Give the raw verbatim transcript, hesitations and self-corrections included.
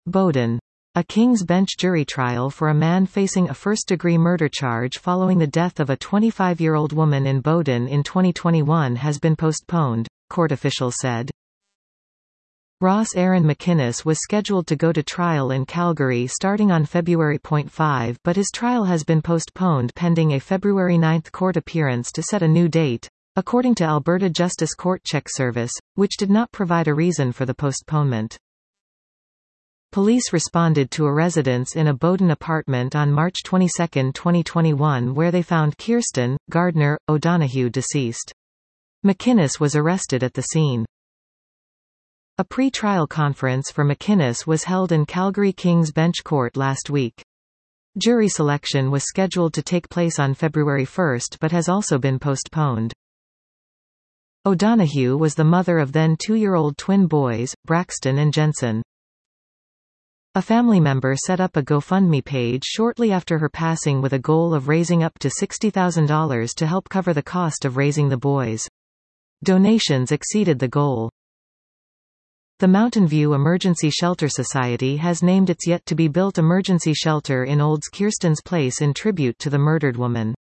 Bowdon. A King's Bench jury trial for a man facing a first-degree murder charge following the death of a twenty-five-year-old woman in Bowdon in twenty twenty-one has been postponed, court officials said. Ross Aaron McInnes was scheduled to go to trial in Calgary starting on February five, but his trial has been postponed pending a February ninth court appearance to set a new date, according to Alberta Justice Court Check Service, which did not provide a reason for the postponement. Police responded to a residence in a Bowdon apartment on March twenty-second, twenty twenty-one where they found Kirsten Gardner O'Donoghue deceased. McInnes was arrested at the scene. A pre-trial conference for McInnes was held in Calgary King's Bench Court last week. Jury selection was scheduled to take place on February first but has also been postponed. O'Donoghue was the mother of then two-year-old twin boys, Braxton and Jensen. A family member set up a GoFundMe page shortly after her passing with a goal of raising up to sixty thousand dollars to help cover the cost of raising the boys. Donations exceeded the goal. The Mountain View Emergency Shelter Society has named its yet-to-be-built emergency shelter in Olds Kirsten's Place in tribute to the murdered woman.